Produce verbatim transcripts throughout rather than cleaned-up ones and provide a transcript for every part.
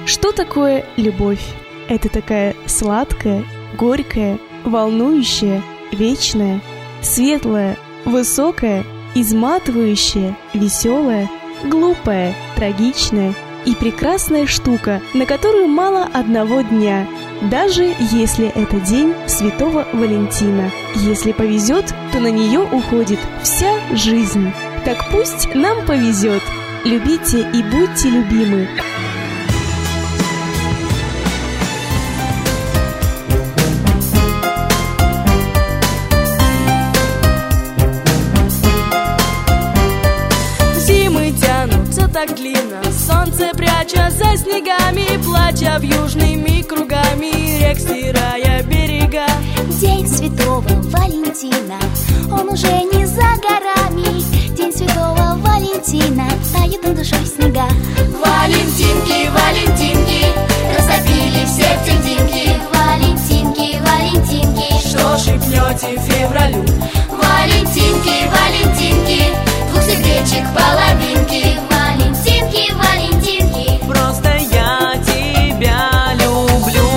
Что такое любовь? Это такая сладкая, горькая, волнующая, вечная, светлая, высокая, изматывающая, веселая, глупая, трагичная и прекрасная штука, на которую мало одного дня, даже если это день Святого Валентина. Если повезет, то на нее уходит вся жизнь. Так пусть нам повезет. Любите и будьте любимы. Зимы тянутся так длинно, солнце пряча за снегами, плача в южными кругами рек, стирая берега. День Святого Валентина, он уже не за горами. День Святого Валентина, тают над душой снега. Валентинки, Валентинки, растопили все тендинки. Валентинки, Валентинки, что шепнете февралю? Валентинки, Валентинки, двух сердечек половинки. Валентинки, Валентинки, просто я тебя люблю.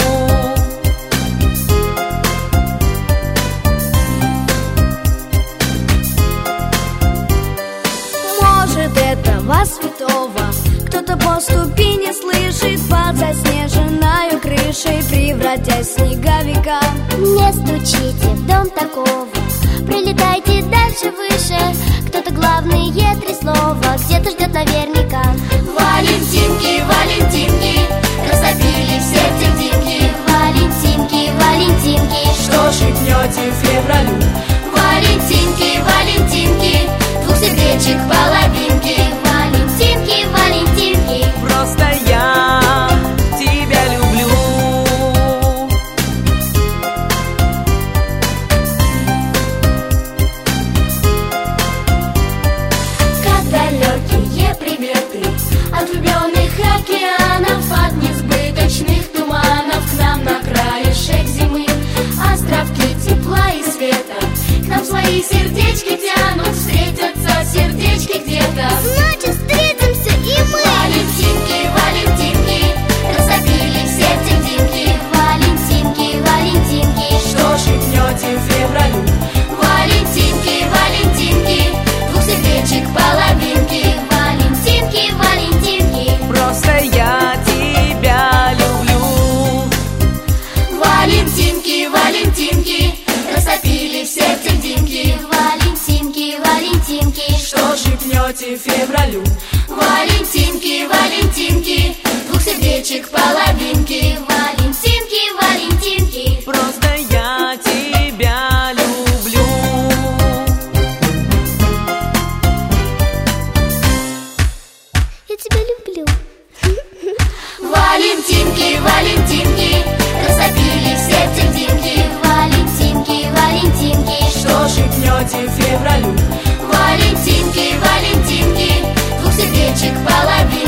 может, этого святого кто-то по ступени слышит, под заснеженной крышей превратясь в снеговика. Не стучите в дом такого, прилетайте дальше, выше. Кто-то главные три слова где-то ждет наверняка. Валентинки, Валентинки, растопили все тендинки. Валентинки, Валентинки, что шепнете февралю? Валентинки, Валентинки, двух сердечек половинки. Валентинки, Валентинки, просто я тебя люблю. Как далекие приветы от влюбленных океанов, от несбыточных туманов к нам на краешек зимы. Островки тепла и света к нам свои сердечки тянут, встретятся сердечки где-то. значит, встретимся и мы. Валентинки, Валентинки, растопили все тендинки. Валентинки, Валентинки, что шепнете февралю? Валентинки, Валентинки, двух сердечек половинки. Валентинки, Валентинки, Просто я тебя люблю. Валентинки, Валентинки, растопили все тендинки. Валентинки, Валентинки, что шепнете февралю? Валентинки, Валентинки, двух сердечек половинки. Валентинки, Валентинки, Просто я тебя люблю. я тебя люблю. Валентинки, Валентинки, растопили все тендинки. Валентинки, Валентинки, что шепнете февралю? Валентинки, Валентинки, двух сердечек половинки.